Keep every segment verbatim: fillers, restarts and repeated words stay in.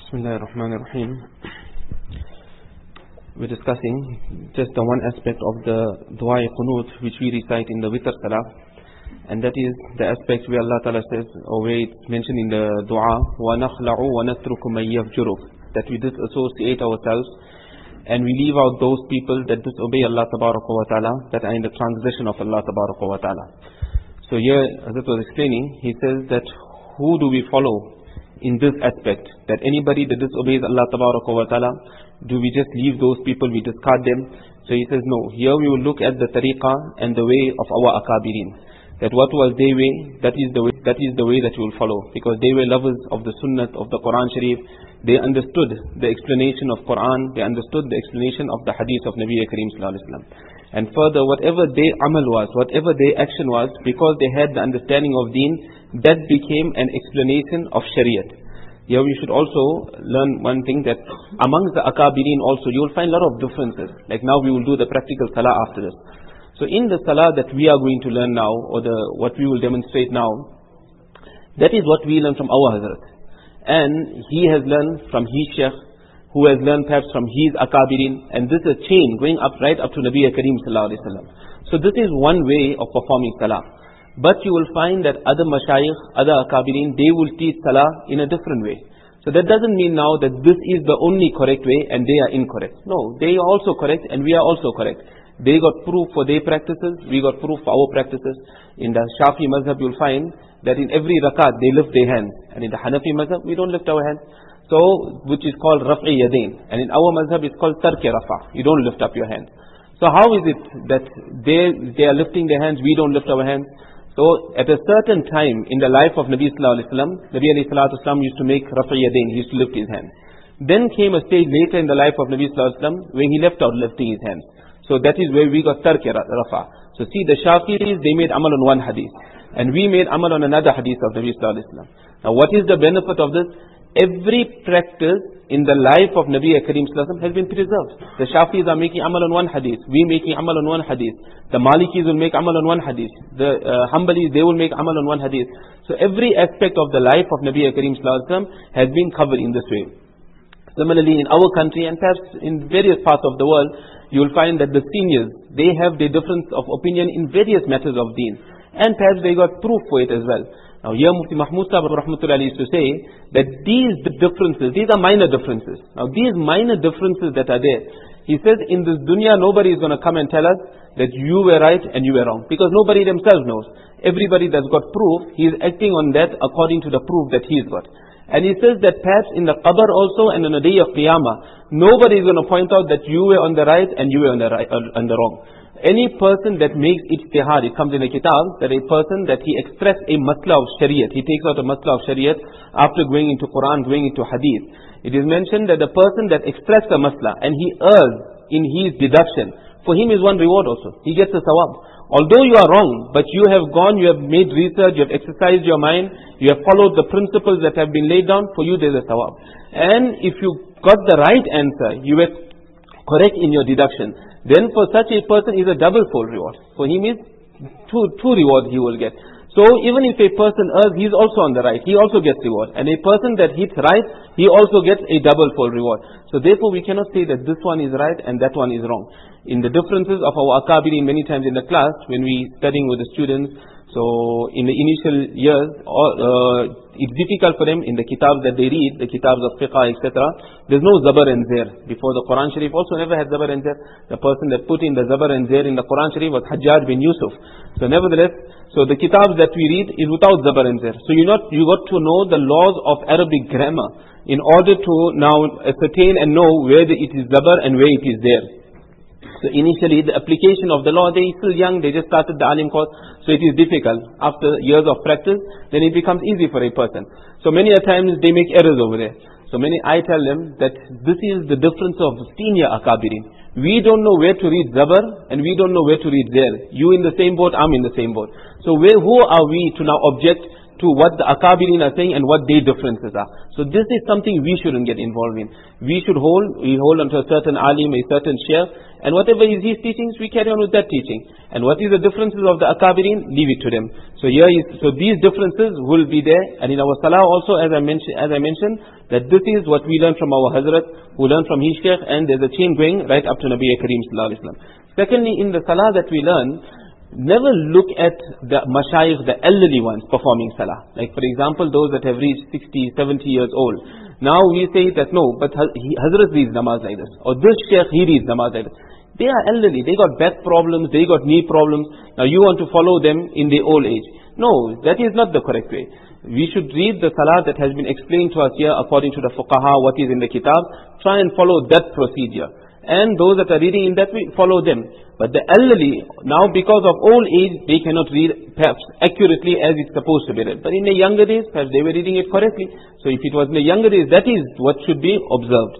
Bismillahir Rahmanir Rahim. We're discussing just the one aspect of the Dua Qunut which we recite in the Witr Salah, and that is the aspect where Allah Ta'ala says, or where it's mentioned in the Dua, وَنَخْلَعُ وَنَتْرُكُ مَنْ يَفْجُرُ, that we disassociate ourselves and we leave out those people that disobey Allah Tabaraka wa Ta'ala, that are in the transgression of Allah Tabaraka wa Ta'ala. So here, as it was explaining, he says that who do we follow in this aspect, that anybody that disobeys Allah Tabaraka wa Ta'ala, do we just leave those people, we discard them? So he says no, here we will look at the tariqah and the way of our akabirin, that what was their way, that is the way, that is the way that you will follow, because they were lovers of the sunnah of the Quran Sharif. They understood the explanation of Quran, they understood the explanation of the hadith of Nabi Kareem Sallallahu Alaihi Wasallam. And further, whatever their amal was, whatever their action was, because they had the understanding of deen, that became an explanation of Shariat. Here we should also learn one thing, that amongst the akabirin also you will find a lot of differences. Like now we will do the practical salah after this. So in the salah that we are going to learn now, or the what we will demonstrate now, that is what we learn from our Hazrat. And he has learned from his Sheikh, who has learned perhaps from his akabirin, and this is a chain going up right up to Nabi Kareem Sallallahu Alaihi Wasallam. So this is one way of performing salah. But you will find that other mashayikh, other akabirin, they will teach salah in a different way. So that doesn't mean now that this is the only correct way and they are incorrect. No, they are also correct and we are also correct. They got proof for their practices, we got proof for our practices. In the Shafi mazhab you'll find that in every rakat they lift their hands. And in the Hanafi mazhab we don't lift our hands. So, which is called Raf'i Yadain. And in our mazhab it's called Tarki Rafa. You don't lift up your hands. So how is it that they, they are lifting their hands, we don't lift our hands? So at a certain time in the life of Nabi Sallallahu Alaihi Wasallam, Nabi Alayhi Salatu Wasallam used to make Raf'i Yadain, he used to lift his hands. Then came a stage later in the life of Nabi Sallallahu Alaihi Wasallam when he left out lifting his hands. So that is where we got Tarki Rafa. So see, the Shafi'is, they made amal on one hadith, and we made amal on another hadith of Nabi Sallallahu Alaihi Wasallam. Now what is the benefit of this? Every practice in the life of Nabi Kareem Sallallahu Alaihi Wasallam has been preserved. The Shafi'is are making amal on one hadith, we making amal on one hadith. The Malikis will make amal on one hadith. The uh, Hanbalis, they will make amal on one hadith. So every aspect of the life of Nabi Kareem Sallallahu Alaihi Wasallam has been covered in this way. Similarly, in our country and perhaps in various parts of the world, you will find that the seniors, they have their difference of opinion in various matters of deen. And perhaps they got proof for it as well. Now here Mufti Mahmud Sahib Rahmatullah used to say that these differences, these are minor differences. Now these minor differences that are there, he says in this dunya nobody is going to come and tell us that you were right and you were wrong. Because nobody themselves knows. Everybody that's got proof, he is acting on that according to the proof that he's got. And he says that perhaps in the qabr also and on the day of Qiyamah, nobody is going to point out that you were on the right and you were on the, right, uh, on the wrong. Any person that makes ijtihad, it comes in a kitab, that a person that he expressed a masla of shariat, he takes out a masla of shariat after going into Quran, going into hadith. It is mentioned that the person that expressed a masla and he errs in his deduction, for him is one reward also. He gets a sawab. Although you are wrong, but you have gone, you have made research, you have exercised your mind, you have followed the principles that have been laid down, for you there is a sawab. And if you got the right answer, you were correct in your deduction, then for such a person is a double fold reward. For him is two, two rewards he will get. So even if a person errs, he is also on the right, he also gets reward. And a person that hits right, he also gets a double fold reward. So therefore we cannot say that this one is right and that one is wrong. In the differences of our akabirin, many times in the class, when we studying with the students, so in the initial years, uh, it's difficult for them in the kitabs that they read, the kitabs of fiqh, et cetera. There's no zabar and zir. Before the Quran Sharif also never had zabar and zir. The person that put in the zabar and zir in the Quran Sharif was Hajjaj bin Yusuf. So nevertheless, so the kitabs that we read is without zabar and zir. So you not you got to know the laws of Arabic grammar in order to now ascertain and know where the, it is zabar and where it is there. So initially the application of the law, they are still young, they just started the alim course, so it is difficult. After years of practice, then it becomes easy for a person. So many a times they make errors over there. So many, I tell them that this is the difference of senior akabirin. We don't know where to read zabar and we don't know where to read zir. You in the same boat, I'm in the same boat. So where, who are we to now object to what the Akabirin are saying and what their differences are. So this is something we shouldn't get involved in. We should hold, we hold onto a certain alim, a certain sheikh, and whatever is his teachings, we carry on with that teaching. And what is the differences of the Akabirin, leave it to them. So here is, so these differences will be there, and in our salah also, as I mentioned, as I mentioned, that this is what we learn from our Hazrat, who learn from his sheikh, and there's a chain going right up to Nabi Kareem Sallallahu Alaihi Wasallam. Secondly, in the salah that we learn, never look at the mashayikh, the elderly ones performing salah. Like for example, those that have reached sixty, seventy years old. Now we say that no, but Hazrat reads namaz like this, or this sheikh, he reads namaz like this. They are elderly, they got back problems, they got knee problems. Now you want to follow them in their old age. No, that is not the correct way. We should read the salah that has been explained to us here according to the fuqaha, what is in the kitab. Try and follow that procedure. And those that are reading in that way, follow them. But the elderly, now because of old age, they cannot read perhaps accurately as it's supposed to be read. But in the younger days, perhaps they were reading it correctly. So if it was in the younger days, that is what should be observed.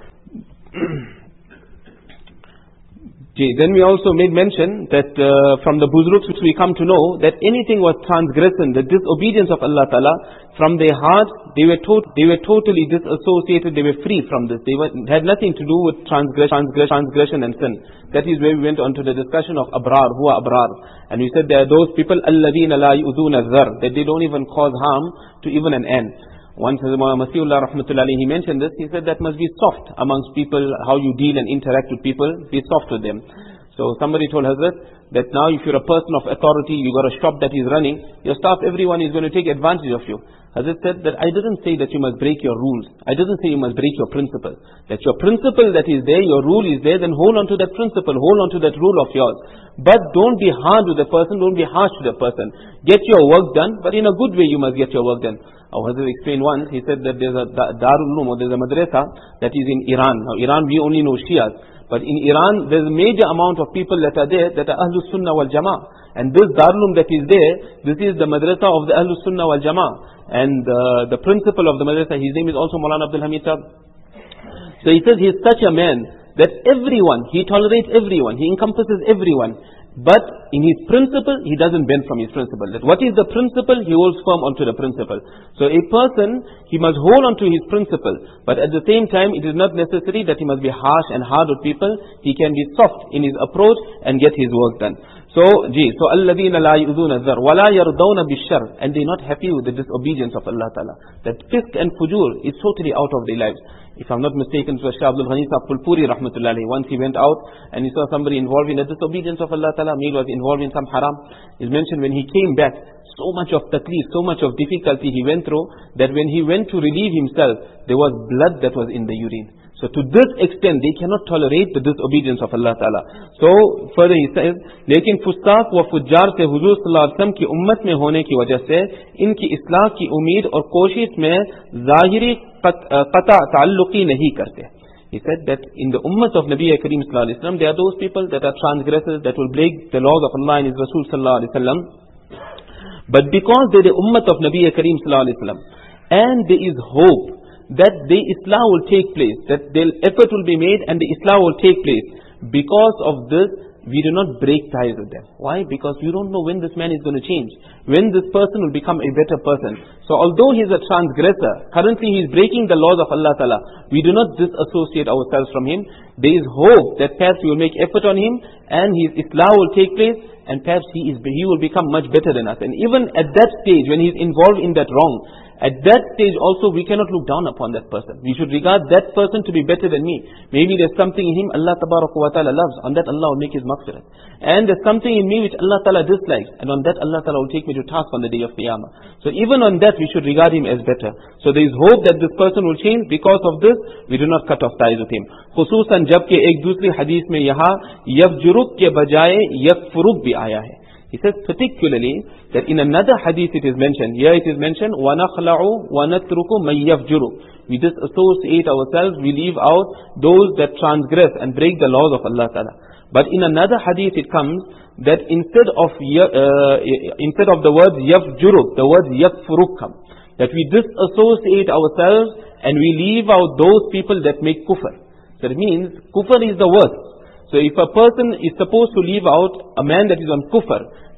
Then we also made mention that uh, from the Buzruks which we come to know that anything was transgression, the disobedience of Allah Ta'ala, from their heart, they were, to they were totally disassociated, they were free from this. They were, had nothing to do with transgression, transgression and sin. That is where we went on to the discussion of abrar, huwa abrar. And we said there are those people, alladhina la yu'dhuna dhar, that they don't even cause harm to even an ant. Once Masihullah Rahmatullahi, he mentioned this, he said that must be soft amongst people, how you deal and interact with people, be soft with them. So somebody told Hazrat that now if you're a person of authority, you got a shop that is running, your staff, everyone is going to take advantage of you. Hazrat said that I didn't say that you must break your rules. I didn't say you must break your principle. That your principle that is there, your rule is there, then hold on to that principle, hold on to that rule of yours. But don't be hard with the person, don't be harsh with the person. Get your work done, but in a good way you must get your work done. Our Hazrat explained once, he said that there's a Darul Uloom, or there's a madrasa that is in Iran. Now Iran, we only know Shias. But in Iran, there's a major amount of people that are there that are Ahlus Sunnah wal Jama'ah. And this Darul Uloom that is there, this is the madrasa of the Ahlus Sunnah wal Jama'ah. And uh, the principal of the madrasa, his name is also Maulana Abdul Hamid Sahib. So he says he is such a man that everyone, he tolerates everyone, he encompasses everyone. But in his principle, he doesn't bend from his principle. That what is the principle, he holds firm onto the principle. So a person, he must hold onto his principle. But at the same time, it is not necessary that he must be harsh and hard with people. He can be soft in his approach and get his work done. So, gee, so الَّذِينَ لَا يُؤْذُونَ الذَّرَّ وَلَا يَرْضَوْنَ بِالشَّرِّ, and they're not happy with the disobedience of Allah Ta'ala. That fisk and fujur is totally out of their lives. If I'm not mistaken, it was Shah Abdul Ghani Sahib Pulpuri Rahmatullahi. Once he went out and he saw somebody involved in the disobedience of Allah Ta'ala, maybe was involved in some haram. It's mentioned when he came back, so much of taklif, so much of difficulty he went through, that when he went to relieve himself, there was blood that was in the urine. So to this extent, they cannot tolerate the disobedience of Allah Ta'ala. So further he says, लेकिन फुस्ताक व फुज्जार से हुजूर सल्लल्लाहु अलैहि वसल्लम की उम्मत में होने की वजह से इनकी इस्लाह की उम्मीद और कोशिश में ज़ाहिरी क़ता ताल्लुक़ी नहीं करते. He said that in the ummah of Nabi Kareem Sallallahu Alaihi Wasallam, there are those people that are transgressors, that will break the laws of Allah and His Rasul Sallallahu Alaihi Wasallam. But because they are the ummah of Nabi Kareem Sallallahu Alaihi Wasallam, and there is hope that the Islah will take place, that the effort will be made and the Islah will take place. Because of this, we do not break ties with them. Why? Because you don't know when this man is going to change, when this person will become a better person. So although he is a transgressor, currently he is breaking the laws of Allah Ta'ala, we do not disassociate ourselves from him. There is hope that perhaps we will make effort on him and his Islah will take place, and perhaps he is he will become much better than us. And even at that stage, when he is involved in that wrong, at that stage also we cannot look down upon that person. We should regard that person to be better than me. Maybe there's something in him Allah Tabaraka wa Ta'ala loves, on that Allah will make his maghfirah. And there's something in me which Allah Ta'ala dislikes, and on that Allah Ta'ala will take me to task on the day of Qiyamah. So even on that we should regard him as better. So there is hope that this person will change. Because of this, we do not cut off ties with him. Khususan jabke ek dusri hadith mein yaha yafjuruk ke bajaye yakfuruk bhi aaya hai. He says particularly that in another hadith it is mentioned, here it is mentioned, وَنَخْلَعُ وَنَتْرُكُ مَنْ يَفْجُرُ. We disassociate ourselves, we leave out those that transgress and break the laws of Allah Ta'ala. But in another hadith it comes that instead of uh, instead of the words yafjuruk, the words yakfuruk come. That we disassociate ourselves and we leave out those people that make kufr. So it means kufr is the worst. So if a person is supposed to leave out a man that is on kufr,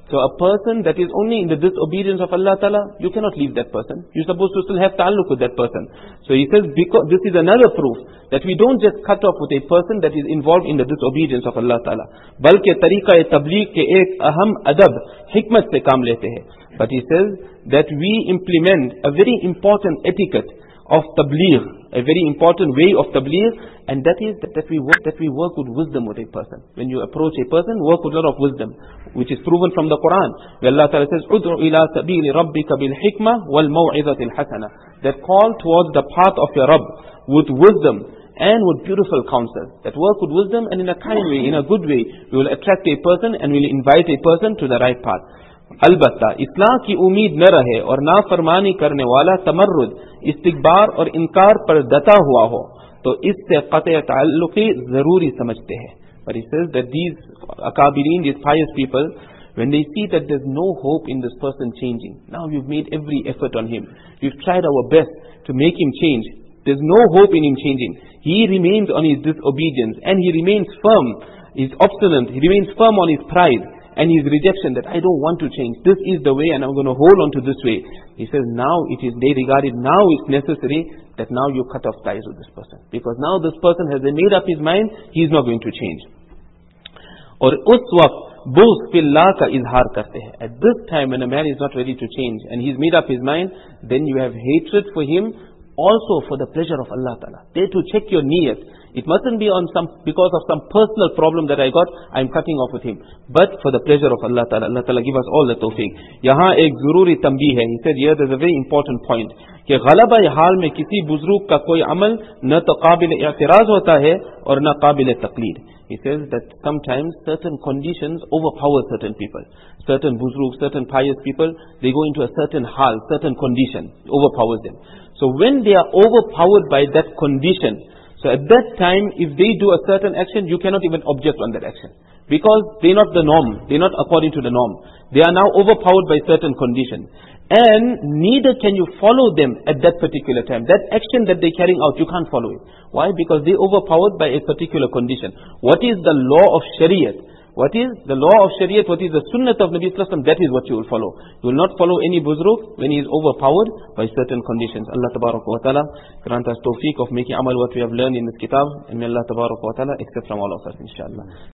So a person that is only in the disobedience of Allah Ta'ala, you cannot leave that person. You're supposed to still have ta'alluq with that person. So he says, because this is another proof that we don't just cut off with a person that is involved in the disobedience of Allah Ta'ala. बल्कि तरीका तबलीग के एक अहम अदब हिकमत से काम लेते हैं. But he says that we implement a very important etiquette of tabligh, a very important way of tabligh, and that is that, that we work that we work with wisdom with a person. When you approach a person, work with a lot of wisdom, which is proven from the Quran, where Allah Ta'ala says, "Ud'u ila sabili rabbika bil hikmah wal maw'izati al hasana." That call towards the path of your Rabb with wisdom and with beautiful counsel. That work with wisdom and in a kind way, in a good way, we will attract a person and we will invite a person to the right path. अलबत्ता इस्लाह की उम्मीद न रहे और नाफरमानी करने वाला तमर्रुद, इस्तिकबार और इनकार पर दता हुआ हो तो इससे क़त्अ ताल्लुक़ी जरूरी समझते हैं. But he says that these akabirin, these pious people, when they see that there's no hope in this person changing, now we've made every effort on him, we've tried our best to make him change, there's no hope in him changing, he remains on his disobedience and he remains firm, he's obstinate, he remains firm on his pride and his rejection, that I don't want to change, this is the way and I'm going to hold on to this way. He says now it is, they regard it, now it's necessary that now you cut off ties with this person, because now this person has made up his mind, he is not going to change. और उस वक्त बुग़्ज़ फिल्लाह का इजहार करते हैं. At this time when a man is not ready to change and he's made up his mind, then you have hatred for him also for the pleasure of Allah Ta'ala. There to check your niyat. It mustn't be on some, because of some personal problem that I got, I'm cutting off with him. But for the pleasure of Allah Ta'ala. Allah Ta'ala give us all the tawfiq. यहाँ एक ज़रूरी तंबीह है. He said here there's a very important point. कि ग़लबा हाल में किसी बुज़ुर्ग का कोई अमल न तो काबिल एतराज़ होता है और न काबिल तक़लीद. He says that sometimes certain conditions overpower certain people. Certain buzrug, certain pious people, they go into a certain hal, certain condition, overpowers them. So when they are overpowered by that condition, so at that time, if they do a certain action, you cannot even object on that action. Because they're not the norm, they're not according to the norm. They are now overpowered by certain conditions. And neither can you follow them at that particular time. That action that they're carrying out, you can't follow it. Why? Because they're overpowered by a particular condition. What is the law of Shariat? What is the law of Shariat? What is the Sunnah of Nabi Sallallahu Alaihi Wasallam? That is what you will follow. You will not follow any buzruk when he is overpowered by certain conditions. Allah Tabarak wa Ta'ala grant us tawfiq of making amal what we have learned in this kitab. And may Allah Tabarak wa Ta'ala accept from all of us, inshallah.